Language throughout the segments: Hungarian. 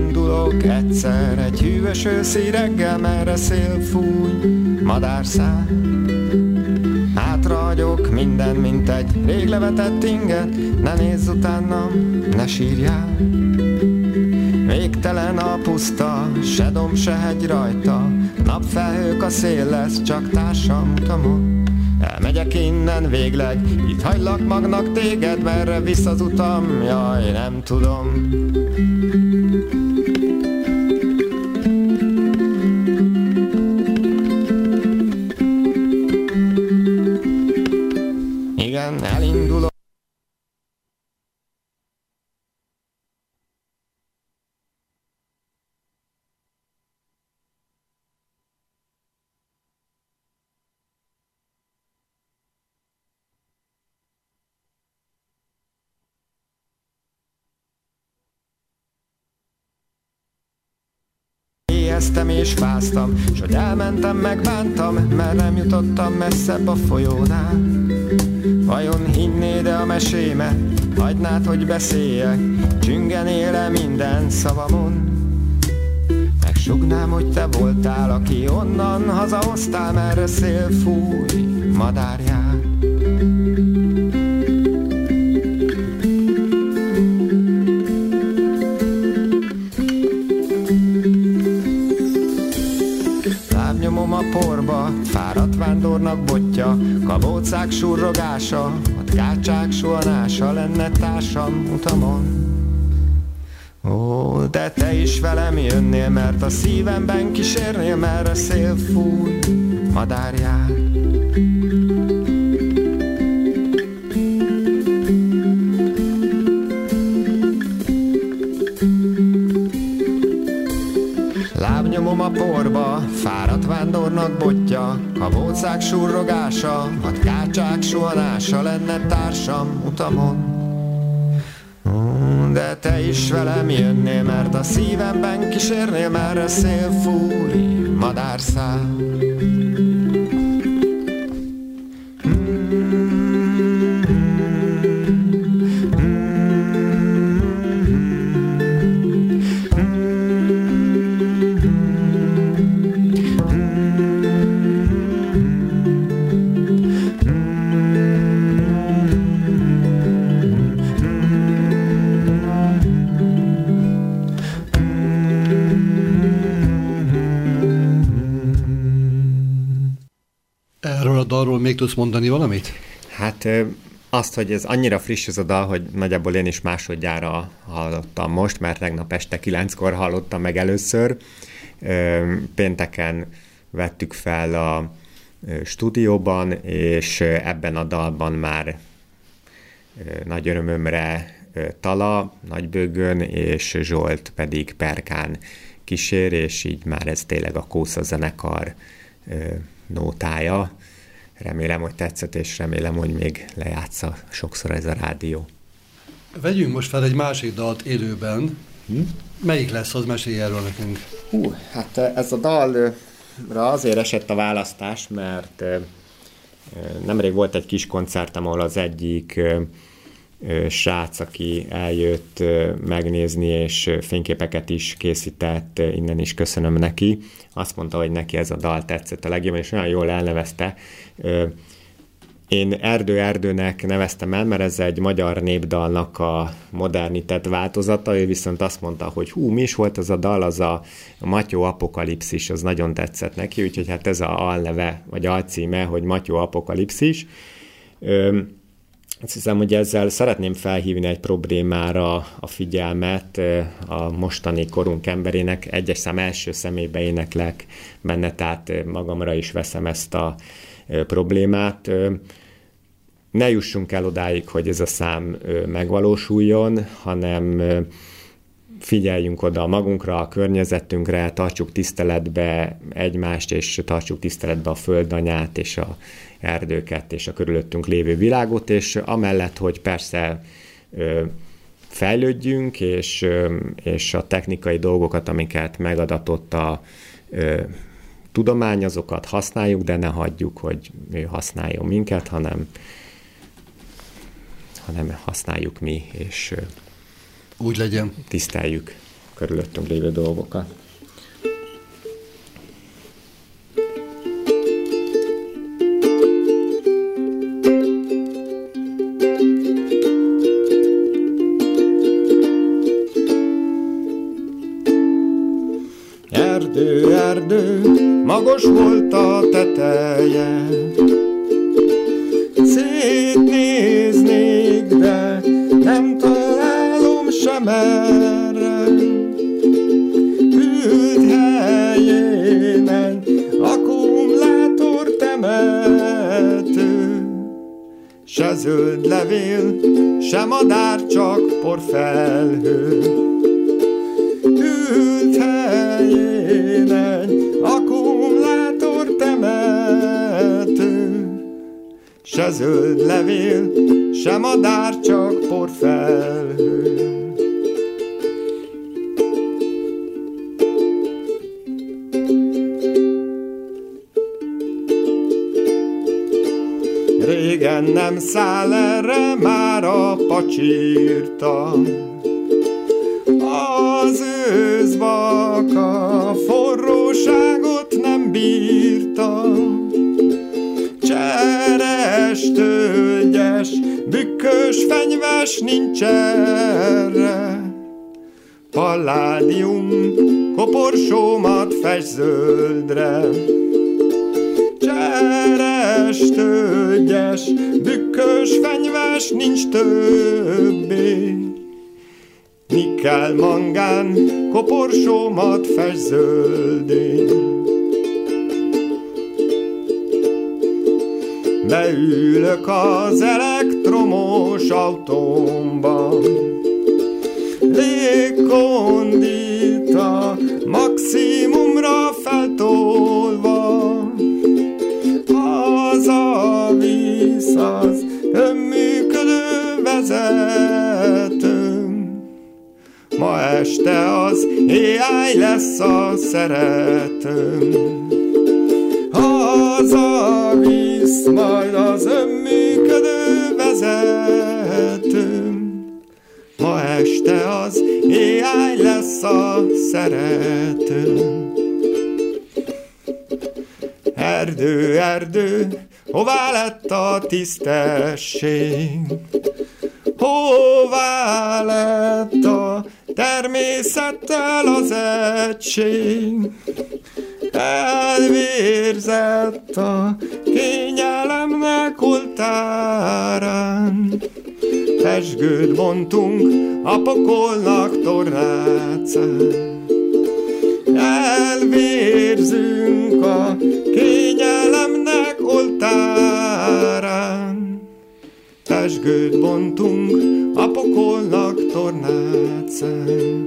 elindulok egyszer egy hűvös őszi reggel, merre szél fúj, madárszál. Hátrahagyok minden, mint egy rég levetett inget, ne nézz utánam, ne sírjál. Végtelen a puszta, se domb, se hegy rajta, napfelhők, a szél lesz, csak társam utamon. Elmegyek innen végleg, itt hagylak magnak téged, merre visz az utam, jaj, nem tudom. Igen, elindulok. Éheztem és fáztam, s hogy elmentem, megbántam, mert nem jutottam messzebb a folyónál. Vajon hinnéd-e a mesémet, hagynád, hogy beszéljek, csüngenél-e minden szavamon? Megsugnám, hogy te voltál, aki onnan hazahoztál, merre szél fúj, madárjár. Lábnyomom a porba, fáradt vándornak botja, kabócák surrogása, a tkácsák suhanása lenne társam utamon. Ó, de te is velem jönnél, mert a szívemben kísérnél, merre szél fúj, madárjár. Lábnyomom a porba, fáradt vándornak botja, kabócák surrogása, a tkácsák suhanása lenne társam utamon. De te is velem jönnél, mert a szívemben kísérnél, merre szél fúj, madárszál. Arról még tudsz mondani valamit? Hát azt, hogy ez annyira friss ez a dal, hogy nagyjából én is másodjára hallottam most, mert tegnap este 9-kor hallottam meg először. Pénteken vettük fel a stúdióban, és ebben a dalban már nagy örömömre Tala, Nagybőgön, és Zsolt pedig perkán kísér, és így már ez tényleg a Kósza zenekar nótája. Remélem, hogy tetszett, és remélem, hogy még lejátsza sokszor ez a rádió. Vegyünk most fel egy másik dalt élőben. Melyik lesz az? Mesélj erről nekünk. Hát ez a dalra azért esett a választás, mert nemrég volt egy kis koncertem, ahol az egyik srác, aki eljött megnézni, és fényképeket is készített, innen is köszönöm neki. Azt mondta, hogy neki ez a dal tetszett a legjobban, és olyan jól elnevezte. Én Erdőnek neveztem el, mert ez egy magyar népdalnak a modernitett változata, ő viszont azt mondta, hogy mi is volt az a dal, az a Matyó Apokalipszis, az nagyon tetszett neki, úgyhogy hát ez a alneve, vagy alcíme, hogy Matyó Apokalipszis. Azt hiszem, hogy ezzel szeretném felhívni egy problémára a figyelmet a mostani korunk emberének. Egyes szám első személybe éneklek benne, tehát magamra is veszem ezt a problémát. Ne jussunk el odáig, hogy ez a szám megvalósuljon, hanem figyeljünk oda magunkra, a környezetünkre, tartsuk tiszteletbe egymást, és tartsuk tiszteletbe a földanyát, és a erdőket, és a körülöttünk lévő világot, és amellett, hogy persze fejlődjünk, és a technikai dolgokat, amiket megadatott a tudomány, azokat használjuk, de ne hagyjuk, hogy ő használjon minket, hanem használjuk mi, és úgy legyen. Tiszteljük. körülöttünk lévő dolgokat. Erdő, erdő, magos volt a teteje, szétnéznék, de nem találom sem erre. Ült helyén egy akkumulátor temető, se zöld levél, se madár, csak porfelhő. Ült helyén egy akkumulátor temető, se zöld levél, se madár, csak porfelhő. Régen nem száll erre már a pacsirta, az őszbaka forróságot nem bírta. Cseres, tölgyes, bükkös, fenyves nincs erre. Palládium koporsómat fest zöldre. Cseres, tölgyes, bükkös, fenyves nincs többé. Nikkel, mangán, koporsómat fest zöldé. Beülök az elektromos autómba, légkondita maximumra feltolva. Hazavisz az önműködő vezetőm, ma este az AI lesz a szeretőm. Hazavisz majd az önműködő vezetőm, ma este az AI lesz a szeretőm. Erdő, erdő, hová lett a tisztesség? Hová lett a természettel az egység? Elvérzett a kényelemnek oltárán, pezsgőt bontunk a pokolnak tornácán. Elvérzünk a kényelemnek oltárán, pezsgőt bontunk a pokolnak tornácán.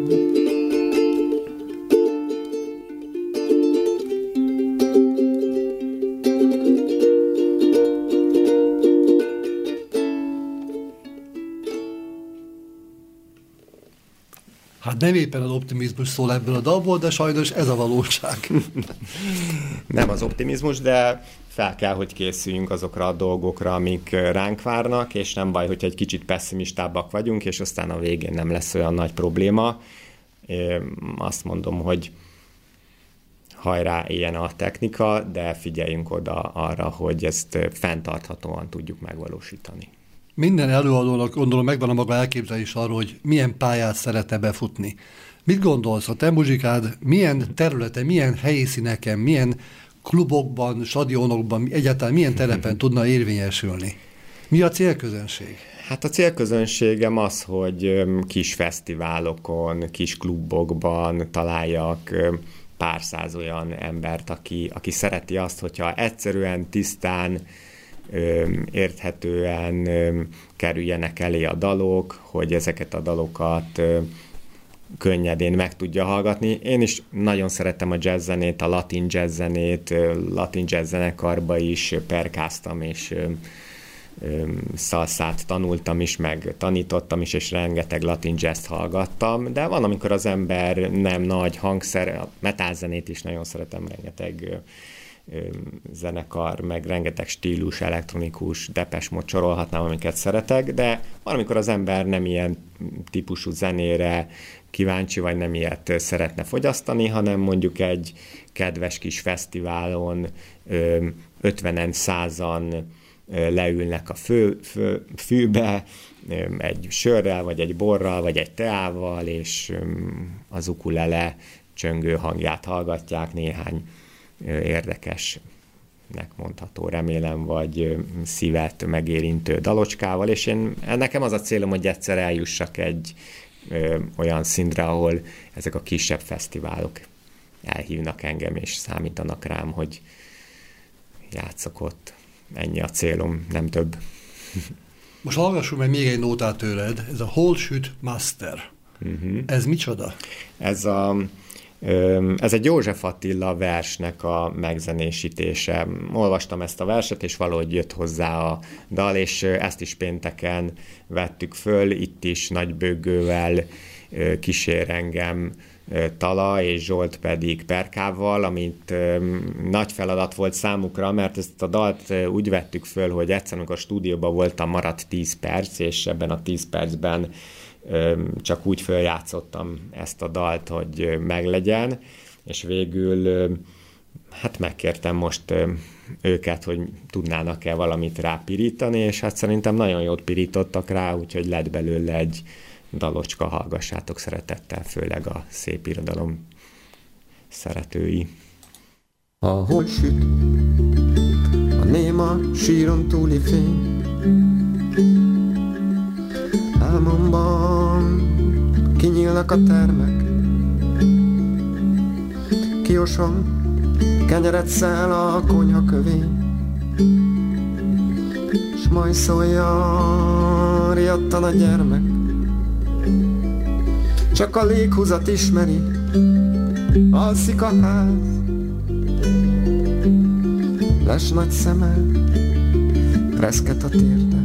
Hát nem éppen az optimizmus szól ebből a dalból, de sajnos ez a valóság. Nem az optimizmus, de fel kell, hogy készüljünk azokra a dolgokra, amik ránk várnak, és nem baj, hogyha egy kicsit pessimistábbak vagyunk, és aztán a végén nem lesz olyan nagy probléma. Én azt mondom, hogy hajrá, éljen a technika, de figyeljünk oda arra, hogy ezt fenntarthatóan tudjuk megvalósítani. Minden előadónak gondolom megvan a maga elképzelés arról, hogy milyen pályát szeretne befutni. Mit gondolsz, a te muzsikád milyen területen, milyen helyszíneken, milyen klubokban, stadionokban, egyáltalán milyen terepen tudna érvényesülni? Mi a célközönség? Hát a célközönségem az, hogy kis fesztiválokon, kis klubokban találjak pár száz olyan embert, aki szereti azt, hogyha egyszerűen, tisztán, érthetően kerüljenek elé a dalok, hogy ezeket a dalokat könnyedén meg tudja hallgatni. Én is nagyon szeretem a jazzzenét, a latin jazzzenét, latin jazz zenekarba is perkáztam, és szalszát tanultam is, meg tanítottam is, és rengeteg latin jazzt hallgattam, de van, amikor az ember nem nagy hangszer, a metalzenét is nagyon szeretem, rengeteg zenekar, meg rengeteg stílus, elektronikus, Depeche Mode sorolhatnám, amiket szeretek, de valamikor az ember nem ilyen típusú zenére kíváncsi, vagy nem ilyet szeretne fogyasztani, hanem mondjuk egy kedves kis fesztiválon 50-en, 100-an leülnek a fűbe, egy sörrel, vagy egy borral, vagy egy teával, és az ukulele csöngő hangját hallgatják, néhány érdekesnek mondható, remélem, vagy szívet megérintő dalocskával, és nekem az a célom, hogy egyszer eljussak egy olyan szintre, ahol ezek a kisebb fesztiválok elhívnak engem, és számítanak rám, hogy játszok ott. Ennyi a célom, nem több. Most hallgassunk meg még egy nótát tőled, ez a Holsüt Master. Ez micsoda? Ez egy József Attila versnek a megzenésítése. Olvastam ezt a verset, és valahogy jött hozzá a dal, és ezt is pénteken vettük föl, itt is nagy böggővel kísér engem Tala, és Zsolt pedig perkával, amit nagy feladat volt számukra, mert ezt a dalt úgy vettük föl, hogy egyszer, amikor a stúdióban voltam, maradt 10 perc, és ebben a 10 percben csak úgy följátszottam ezt a dalt, hogy meglegyen, és végül hát megkértem most őket, hogy tudnának-e valamit rápirítani, és hát szerintem nagyon jót pirítottak rá, úgyhogy lett belőle egy dalocska, hallgassátok szeretettel, főleg a szép irodalom szeretői. Ahol süt a néma síron túli fény, álmomban kinyílnak a termek, kioson kenyeret száll a konyha kövény, s majd szólja riadtan a gyermek. Csak a léghúzat ismeri, alszik a ház, les nagy szeme, reszket a térde.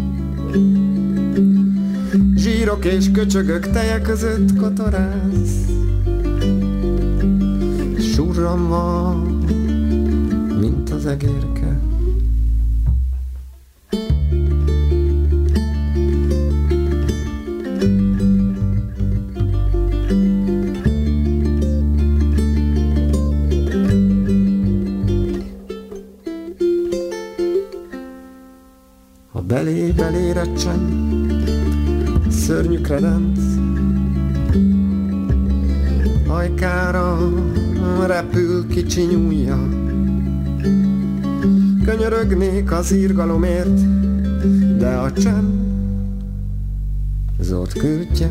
Zsírok és köcsögök teje között kotoráz, surranva, mint az egérke. Ha belé recsen szörnyű kredenc, ajkára repül kicsi nyúlja, könyörögnék az irgalomért, de a csend zord kürtje,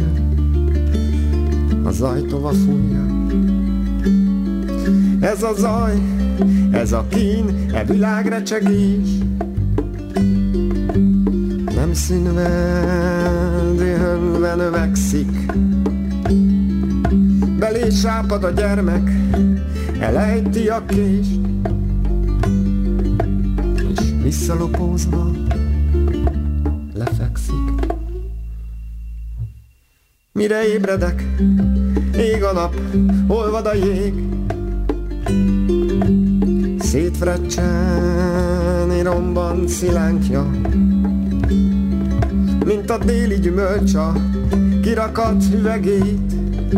a zajtova fújja. Ez a zaj, ez a kín, e világrecsegés, nem színve, dühönve növekszik. Belé sápad a gyermek, elejti a kést, és visszalopózva lefekszik. Mire ébredek, ég a nap, olvad a jég, szétfreccsen romban szilánkja, mint a déli gyümölcs a kirakat üvegét.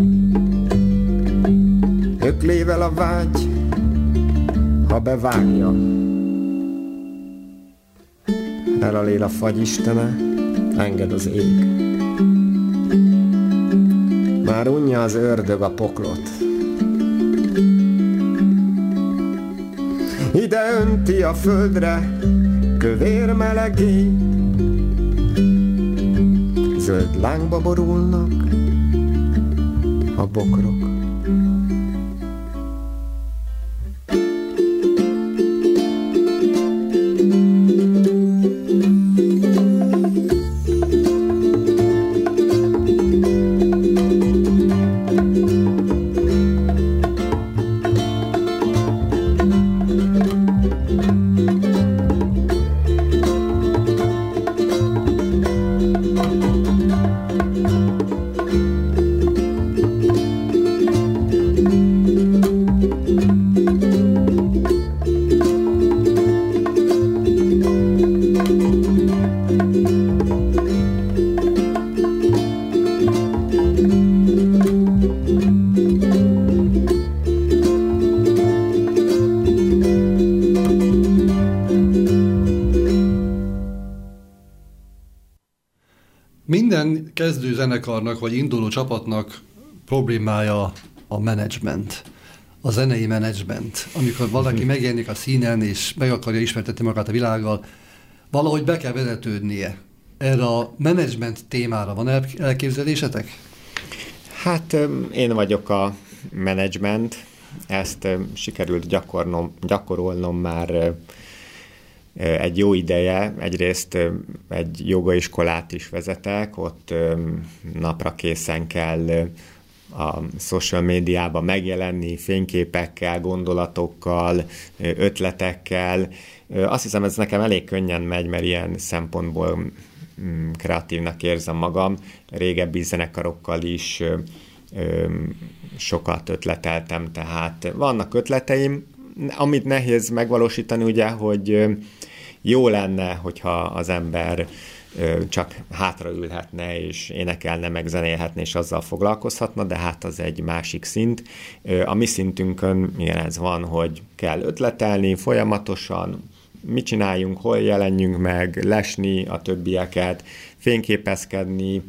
Öklével a vágy, ha bevágja. Elalél a fagy istene, enged az ég. Már unja az ördög a poklot. Ide önti a földre kövér melegét. Zöld lángba borulnak a bokrok. Minden kezdő zenekarnak vagy induló csapatnak problémája a menedzsment, a zenei menedzsment. Amikor valaki megjelenik a színen és meg akarja ismertetni magát a világgal, valahogy be kell vezetődnie. Erre a menedzsment témára van elképzelésetek? Hát én vagyok a menedzsment, ezt sikerült gyakorolnom már egy jó ideje. Egyrészt egy jogaiskolát is vezetek, ott napra készen kell a social médiában megjelenni, fényképekkel, gondolatokkal, ötletekkel. Azt hiszem, ez nekem elég könnyen megy, mert ilyen szempontból kreatívnak érzem magam. Régebbi zenekarokkal is sokat ötleteltem, tehát vannak ötleteim, amit nehéz megvalósítani, ugye, hogy jó lenne, hogyha az ember csak hátraülhetne, és énekelne, meg zenélhetne, és azzal foglalkozhatna, de hát az egy másik szint. A mi szintünkön igen, ez van, hogy kell ötletelni folyamatosan, mit csináljunk, hol jelenjünk meg, lesni a többieket, fényképezkedni,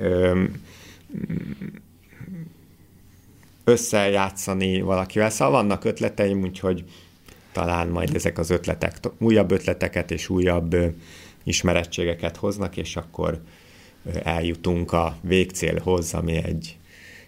összejátszani valakivel. Szóval vannak ötleteim, úgyhogy talán majd ezek az ötletek újabb ötleteket és újabb ismerettségeket hoznak, és akkor eljutunk a végcélhoz, ami egy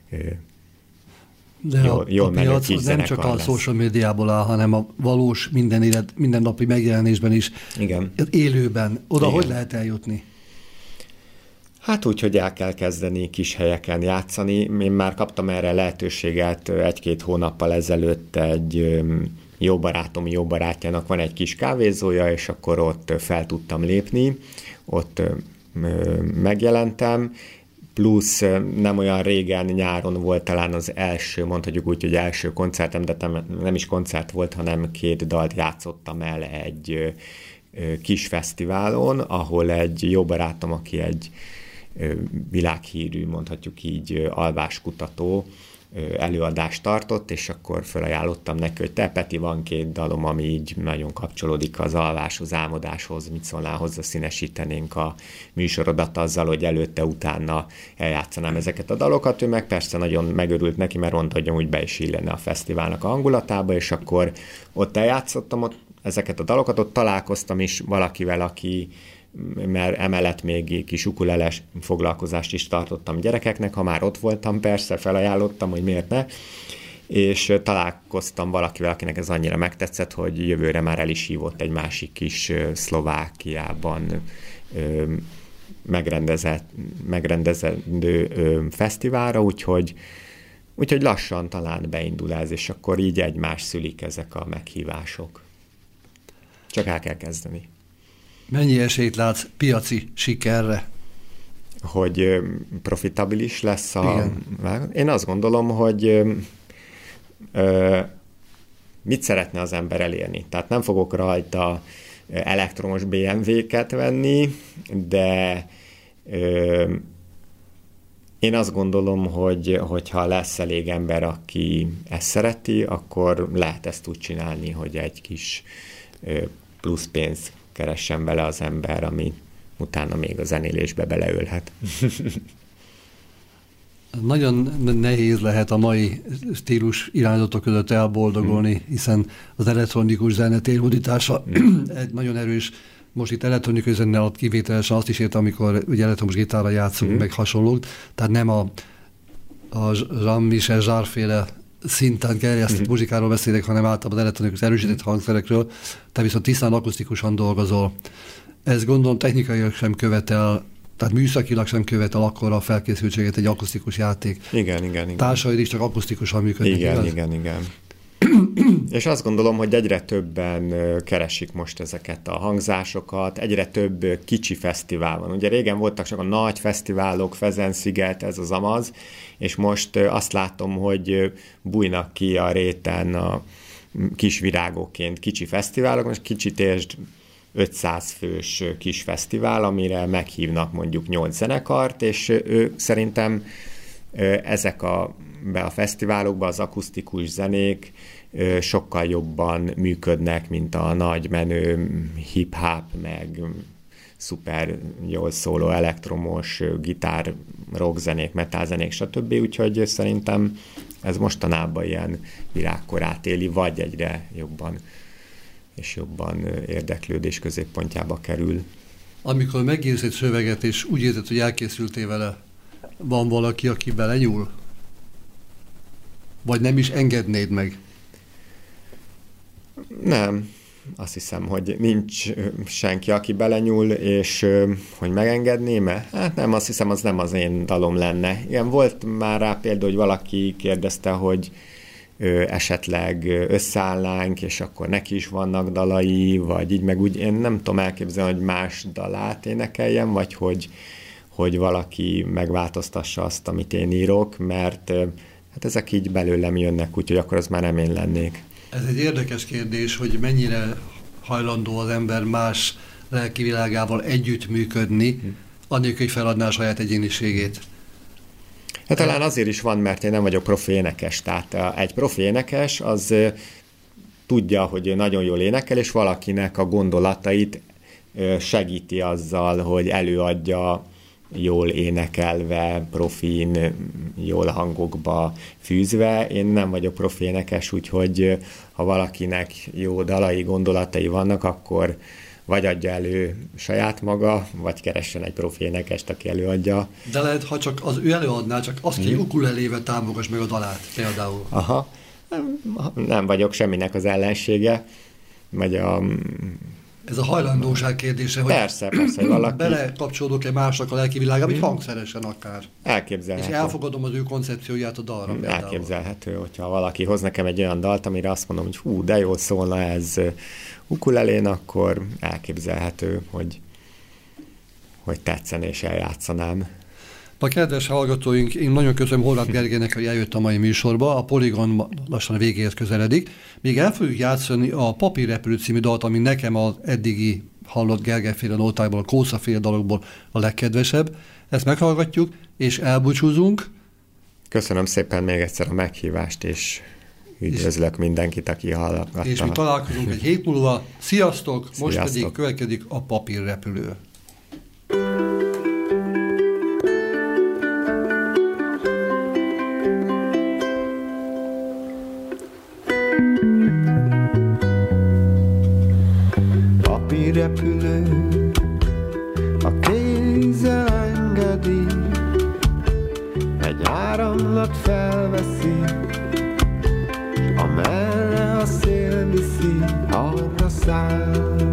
jól menő kis nem csak a social médiából áll, hanem a valós mindennapi megjelenésben is, igen. Élőben. Oda igen. Hogy lehet eljutni? Hát úgy, hogy el kell kezdeni kis helyeken játszani. Én már kaptam erre lehetőséget 1-2 hónappal ezelőtt egy jó barátjának van egy kis kávézója, és akkor ott fel tudtam lépni, ott megjelentem, plusz nem olyan régen, nyáron volt talán az első, mondhatjuk úgy, hogy első koncertem, de nem is koncert volt, hanem 2 dalt játszottam el egy kis fesztiválon, ahol egy jó barátom, aki egy világhírű, mondhatjuk így, alváskutató, előadást tartott, és akkor felajánlottam neki, hogy te Peti, van 2 dalom, ami így nagyon kapcsolódik az alváshoz, álmodáshoz, mit szólnál hozzá, színesítenénk a műsorodat azzal, hogy előtte-utána eljátszanám ezeket a dalokat. Ő meg persze nagyon megörült neki, mert mondta, hogy úgy be is illene a fesztiválnak a hangulatába, és akkor ott eljátszottam ezeket a dalokat, ott találkoztam is valakivel, aki mert emellett még kis ukuleles foglalkozást is tartottam gyerekeknek, ha már ott voltam, persze felajánlottam, hogy miért ne, és találkoztam valakivel, akinek ez annyira megtetszett, hogy jövőre már el is hívott egy másik kis Szlovákiában megrendezendő fesztiválra, úgyhogy lassan talán beindul ez, és akkor így egymás szülik ezek a meghívások. Csak el kell kezdeni. Mennyi esélyt látsz piaci sikerre? Hogy profitabilis lesz Én azt gondolom, hogy mit szeretne az ember elérni. Tehát nem fogok rajta elektromos BMW-ket venni, de én azt gondolom, hogy ha lesz elég ember, aki ezt szereti, akkor lehet ezt úgy csinálni, hogy egy kis plusz pénz keressen vele az ember, ami utána még a zenélésbe beleölhet. Nagyon nehéz lehet a mai stílus irányzatok között elboldogolni, hiszen az elektronikus zene térhódítása egy nagyon erős, most itt elektronikus zene alatt kivételesen azt is értem, amikor ugye elektromos gitárra játszunk, meg hasonlók, tehát nem a Jean-Michel Jarre-féle szinten gerjesztett muzsikáról beszélek, hanem általában az elektronikus erősített hangszerekről, te viszont tisztán akusztikusan dolgozol. Ez gondolom technikailag sem követel, tehát műszakilag sem követel akkora a felkészültséget egy akusztikus játék. Igen. Társaid is csak akusztikusan működnek, Igen. És azt gondolom, hogy egyre többen keresik most ezeket a hangzásokat, egyre több kicsi fesztivál van. Ugye régen voltak csak a nagy fesztiválok, Fezen-sziget, ez az amaz, és most azt látom, hogy bújnak ki a réten a kis virágokként kicsi fesztiválok, most kicsit értsd 500 fős kis fesztivál, amire meghívnak mondjuk 8 zenekart, és szerintem ezek a fesztiválokban az akusztikus zenék sokkal jobban működnek, mint a nagy menő hip-hop, meg szuper jól szóló elektromos gitár, rockzenék, metalzenék, stb. Úgyhogy szerintem ez mostanában ilyen virágkorát éli, vagy egyre jobban és jobban érdeklődés középpontjába kerül. Amikor megírsz egy szöveget, és úgy érzed, hogy elkészültél vele, van valaki, aki belenyúl? Vagy nem is engednéd meg? Nem. Azt hiszem, hogy nincs senki, aki belenyúl, és hogy megengedném-e? Hát nem, azt hiszem, az nem az én dalom lenne. Igen, volt már rá példa, hogy valaki kérdezte, hogy esetleg összeállnánk, és akkor neki is vannak dalai, vagy így meg úgy. Én nem tudom elképzelni, hogy más dalát énekeljem, vagy hogy valaki megváltoztassa azt, amit én írok, mert hát ezek így belőlem jönnek, úgyhogy akkor az már nem én lennék. Ez egy érdekes kérdés, hogy mennyire hajlandó az ember más lelkivilágával együttműködni, annélkül, hogy feladná a saját egyéniségét. Hát talán azért is van, mert én nem vagyok profi énekes. Tehát egy profi énekes az tudja, hogy nagyon jól énekel, és valakinek a gondolatait segíti azzal, hogy előadja jól énekelve, profin, jól hangokba fűzve. Én nem vagyok profi énekes, úgyhogy ha valakinek jó dalai, gondolatai vannak, akkor vagy adja elő saját maga, vagy keressen egy profi énekest, aki előadja. De lehet, ha csak az ő előadná, csak azt ki ukulelével támogass meg a dalát például. Aha. Nem vagyok semminek az ellensége. Ez a hajlandóság kérdése, hogy persze, hogy valaki... belekapcsolódok-e másnak a lelkivilágába, vagy hangszeresen akár. Elképzelhető. És elfogadom az ő koncepcióját a dalra. Például. Elképzelhető, hogyha valaki hoz nekem egy olyan dalt, amire azt mondom, hogy hú, de jól szólna ez ukulelén, akkor elképzelhető, hogy tetszene és eljátszanám. A kedves hallgatóink, én nagyon köszönöm Horváth Gergelynek, hogy eljött a mai műsorba. A Poligon lassan a végéhez közeledik. Még el fogjuk játszani a Papírrepülő című dalt, ami nekem az eddigi hallott Gergely-féle nótákból, a Kósza-féle dalokból a legkedvesebb. Ezt meghallgatjuk, és elbúcsúzunk. Köszönöm szépen még egyszer a meghívást, és üdvözlök mindenkit, aki hallgatta. És mi találkozunk egy hét múlva. Sziasztok! Most pedig következik a Papírrepülő. Papírrepülő a kézzel engedi, egy áramlat felveszi, s amerre a szél viszi, arra száll.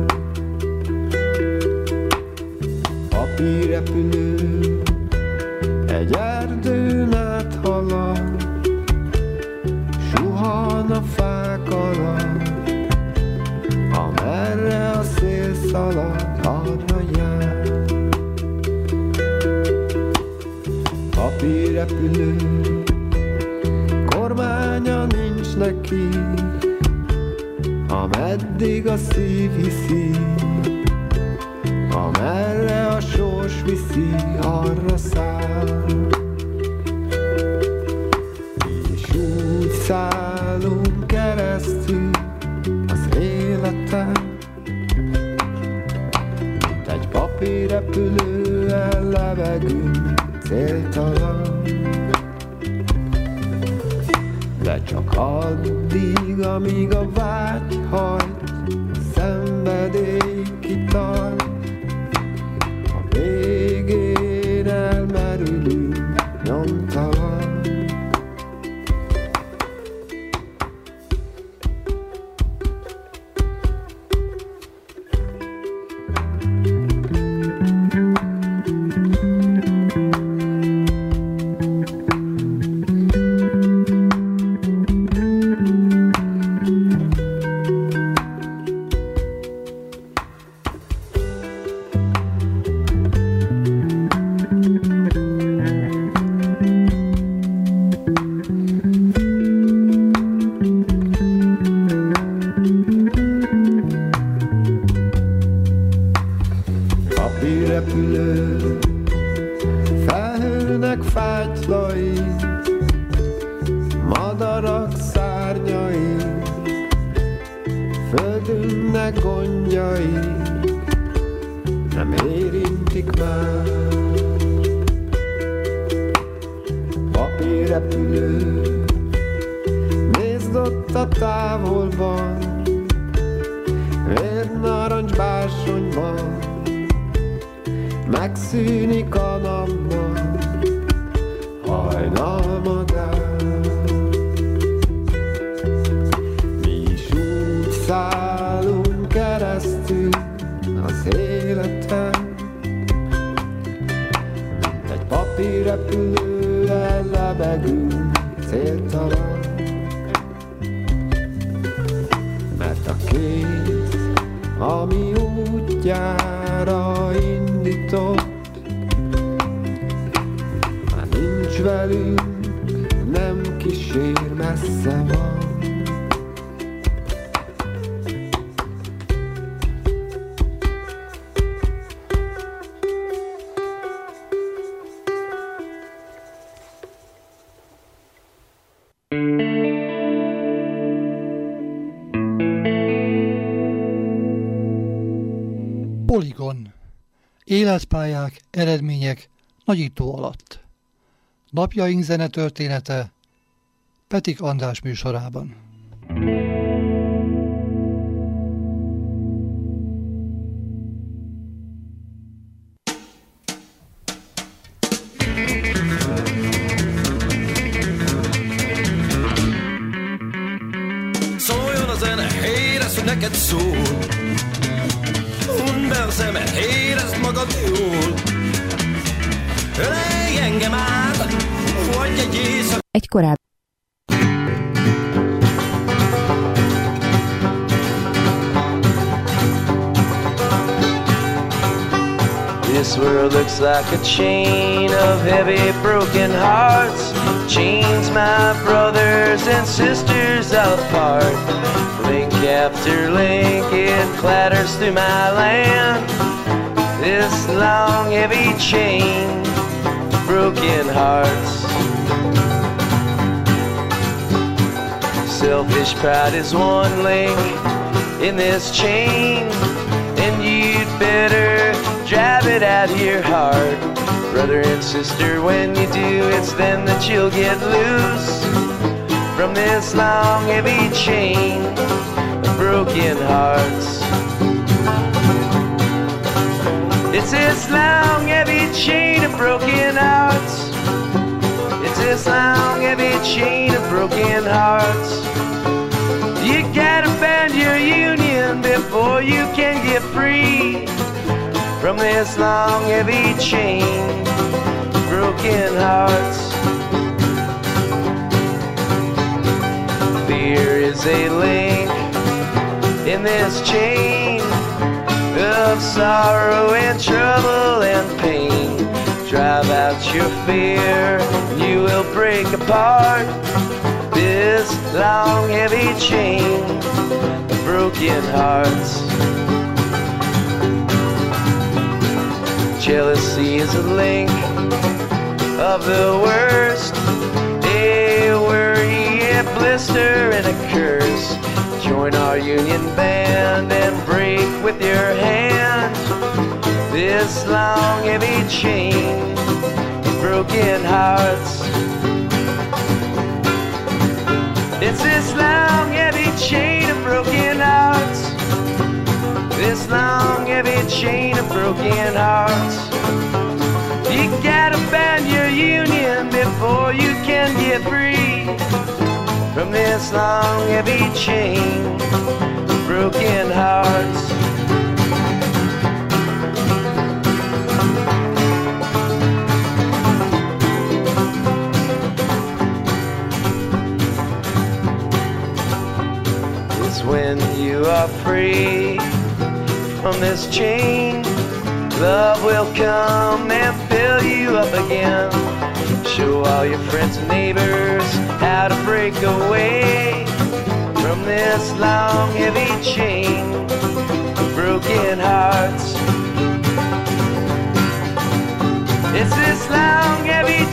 Papírrepülő egy erdőn áthalad, suhan a fák alatt, amerre a szél szalad, arra jár. Papírrepülő, kormánya nincs neki, ameddig a szív hiszi, amerre a sors viszi, arra száll. És úgy szállunk keresztül az életen, mint egy papírrepülően levegünk céltalan. De csak addig, amíg a vágy hajt, a szenvedély kitart, a végén elmerülünk nyomtalan. Papírrepülő, felhőnek fájtlai, madarak szárnyai, földünknek gondjai, nem érintik már. Papírrepülő, nézd ott a távolban, vérnarancs bársonyban, megszűnik a napban, hajnalmadár. Mi is úgy szállunk keresztül az életen, mint egy papírrepülővel lebegünk céltalan. Mert a kéz, ami útjára indított, már nincs velünk, nem kísér, messze van. Poligon. Életpályák, eredmények nagyító alatt. Napjaink zenetörténete Petik András műsorában. Szóljon a zene, érezd, hogy neked szól. Hundd be a szemed, érezd magad jól. Ölelj engem át, vagy egy éjszak. Egy korábbi. This world looks like a chain of heavy broken hearts, chains my brothers and sisters apart. Link after link it clatters through my land, this long heavy chain of broken hearts. Selfish pride is one link in this chain, and you'd better drive it out of your heart. Brother and sister, when you do, it's then that you'll get loose from this long heavy chain of broken hearts. It's this long heavy chain of broken hearts. It's this long heavy chain of broken hearts. You gotta bend your union before you can get free from this long heavy chain of broken hearts. Fear is a link in this chain of sorrow and trouble and pain. Drive out your fear, you will break apart this long heavy chain of broken hearts. Jealousy is a link of the worst, a worry, a blister, and a curse. Join our union band and break with your hand this long heavy chain of broken hearts. It's this long heavy chain of broken hearts, this long heavy chain of broken hearts. You gotta bend your union before you can get free from this long heavy chain of broken hearts. It's when you are free from this chain, love will come and fill you up again. Show all your friends and neighbors how to break away from this long heavy chain of broken hearts. It's this long